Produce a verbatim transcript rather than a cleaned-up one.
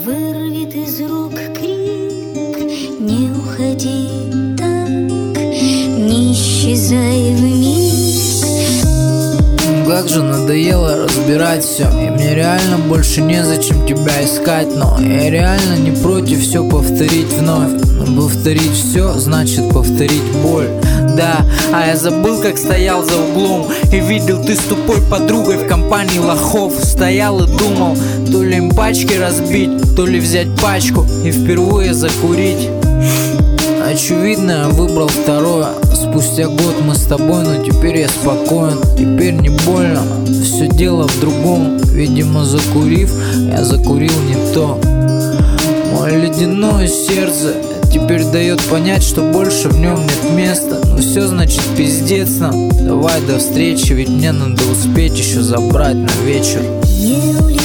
вырвет из рук крик. Не уходи так, не исчезай вмиг. Как же надоело разбирать все, и мне реально больше незачем тебя искать. Но я реально не против все повторить вновь. Но повторить все значит повторить боль. Да, а я забыл, как стоял за углом и видел, ты с тупой подругой в компании лохов. Стоял и думал, то ли им пачки разбить, то ли взять пачку и впервые закурить. Очевидно, я выбрал второе. Спустя год мы с тобой, но теперь я спокоен. Теперь не больно, все дело в другом. Видимо, закурив, я закурил не то. Мое ледяное сердце теперь дает понять, что больше в нем нет места. Ну все, значит, пиздец нам. Давай до встречи, ведь мне надо успеть еще забрать на вечер. Не